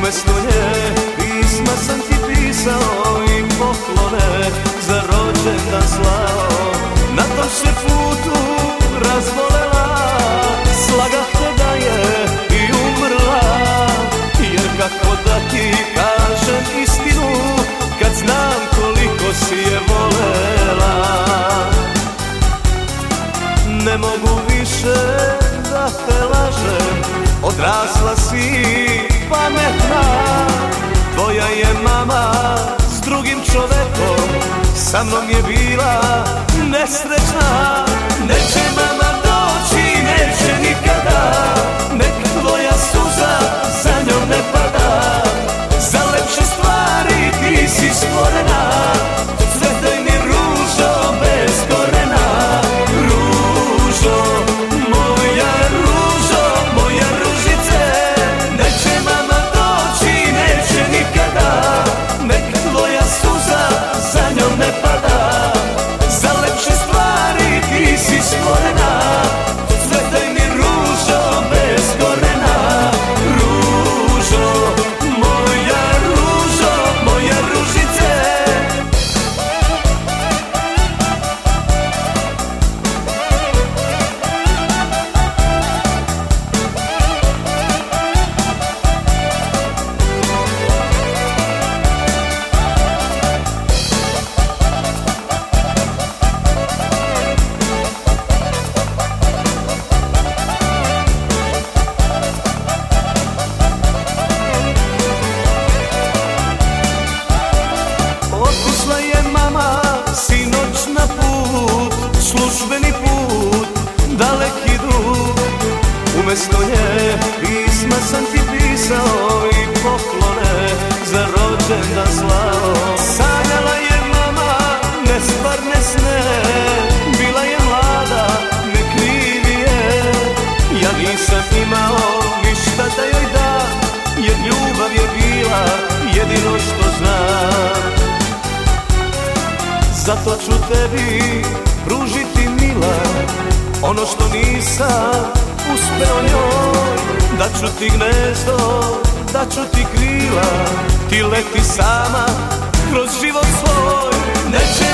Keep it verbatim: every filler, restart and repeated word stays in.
Umesto nje pisma sam ti pisao i poklone za rođendan slao. Na tom se putu razbolela, slagah te da je i umrla. Jer kako da ti kažem istinu, kad znam koliko si je volela. Ne mogu više da te lažem, odrasla si pametna. Tvoja je mama s drugim čovekom, sa mnom je bila nesrećna. Neće mama doći, neće nikada, nek tvoja suza za njom ne pada. Za lepše stvari ti si stvorena, cvetaj mi ružo bez korena. Ružo, moja ružo, moja ružice. Neće mama doći, neće nikada, nek tvoja suza za njom ne pada. Za lepše stvari ti si stvorena, cvetaj mi ružo bez korena. Ružo, moja ružo, moja ružice. Otišla je mama sinoć na put, službeni put, daleki drug. Umesto nje pisma sam ti pisao i poklone za rođendan slao. Sanjala je mama nestvarne sne, bila je mlada, ne krivi je. Ja nisam imao ništa da joj dam, jer ljubav je bila jedino što znam. Zato ću tebi pružiti mila ono što nisam uspeo njoj. Da ću ti gnezdo, da ću ti krila, ti leti sama kroz život svoj. Neće